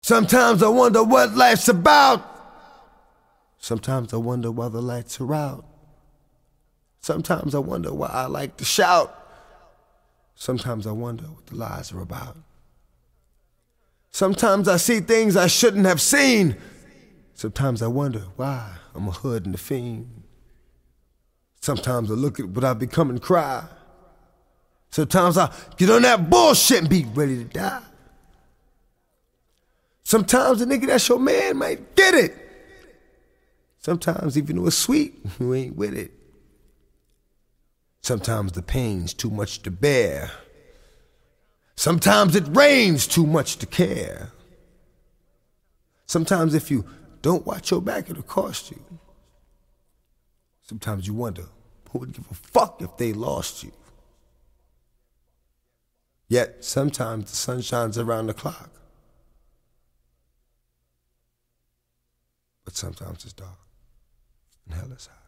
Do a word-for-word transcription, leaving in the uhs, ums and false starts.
Sometimes I wonder what life's about. Sometimes I wonder why the lights are out. Sometimes I wonder why I like to shout. Sometimes I wonder what the lies are about. Sometimes I see things I shouldn't have seen. Sometimes I wonder why I'm a hood and a fiend. Sometimes I look at what I've become and cry. Sometimes I get on that bullshit and be ready to die. Sometimes the nigga that's your man might get it. Sometimes even though it's sweet, you ain't with it. Sometimes the pain's too much to bear. Sometimes it rains too much to care. Sometimes if you don't watch your back, it'll cost you. Sometimes you wonder, who would give a fuck if they lost you? Yet sometimes the sun shines around the clock. But sometimes it's dark and hell is hot.